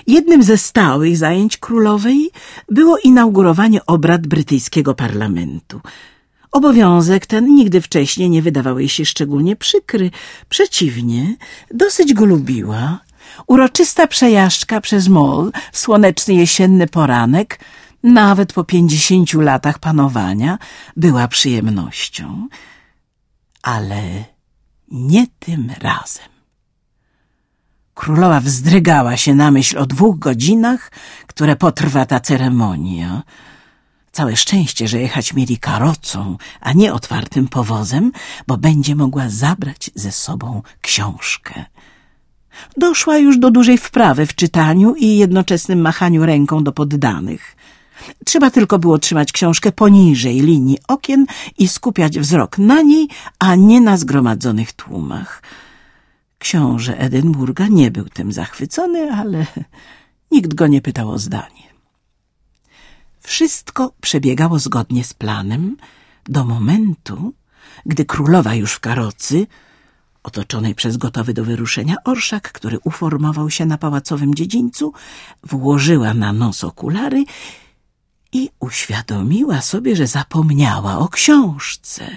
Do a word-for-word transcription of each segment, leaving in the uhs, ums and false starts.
Jednym ze stałych zajęć królowej było inaugurowanie obrad brytyjskiego parlamentu. Obowiązek ten nigdy wcześniej nie wydawał jej się szczególnie przykry. Przeciwnie, dosyć go lubiła. Uroczysta przejażdżka przez Mall w słoneczny jesienny poranek, nawet po pięćdziesięciu latach panowania, była przyjemnością. Ale nie tym razem. Królowa wzdrygała się na myśl o dwóch godzinach, które potrwa ta ceremonia. Całe szczęście, że jechać mieli karocą, a nie otwartym powozem, bo będzie mogła zabrać ze sobą książkę. Doszła już do dużej wprawy w czytaniu i jednoczesnym machaniu ręką do poddanych. Trzeba tylko było trzymać książkę poniżej linii okien i skupiać wzrok na niej, a nie na zgromadzonych tłumach. Książę Edynburga nie był tym zachwycony, ale nikt go nie pytał o zdanie. Wszystko przebiegało zgodnie z planem do momentu, gdy królowa już w karocy, otoczonej przez gotowy do wyruszenia orszak, który uformował się na pałacowym dziedzińcu, włożyła na nos okulary i uświadomiła sobie, że zapomniała o książce.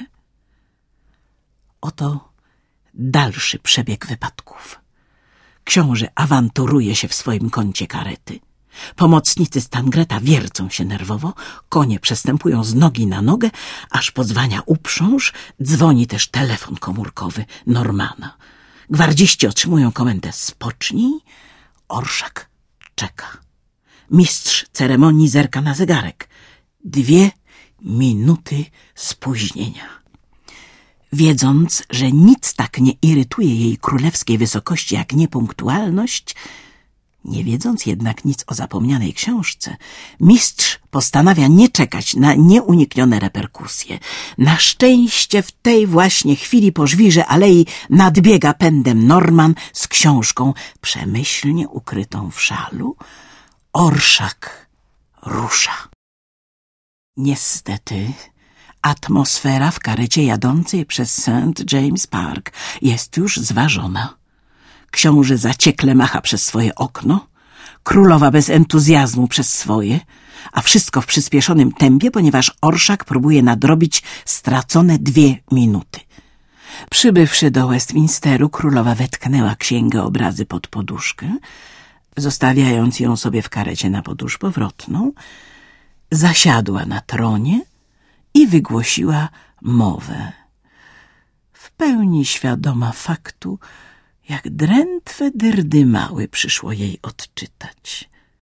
Oto dalszy przebieg wypadków. Książę awanturuje się w swoim kącie karety. Pomocnicy Stangreta wiercą się nerwowo, konie przestępują z nogi na nogę, aż podzwania uprząż, dzwoni też telefon komórkowy Normana. Gwardziści otrzymują komendę spocznij, orszak czeka. Mistrz ceremonii zerka na zegarek. Dwie minuty spóźnienia. Wiedząc, że nic tak nie irytuje jej królewskiej wysokości jak niepunktualność, nie wiedząc jednak nic o zapomnianej książce, mistrz postanawia nie czekać na nieuniknione reperkusje. Na szczęście w tej właśnie chwili po żwirze alei nadbiega pędem Norman z książką przemyślnie ukrytą w szalu. Orszak rusza. Niestety atmosfera w karecie jadącej przez Saint James Park jest już zważona. Książę zaciekle macha przez swoje okno, królowa bez entuzjazmu przez swoje, a wszystko w przyspieszonym tempie, ponieważ orszak próbuje nadrobić stracone dwie minuty. Przybywszy do Westminsteru, królowa wetknęła księgę obrazy pod poduszkę, zostawiając ją sobie w karecie na podróż powrotną, zasiadła na tronie i wygłosiła mowę. W pełni świadoma faktu, jak drętwe dyrdymały przyszło jej odczytać.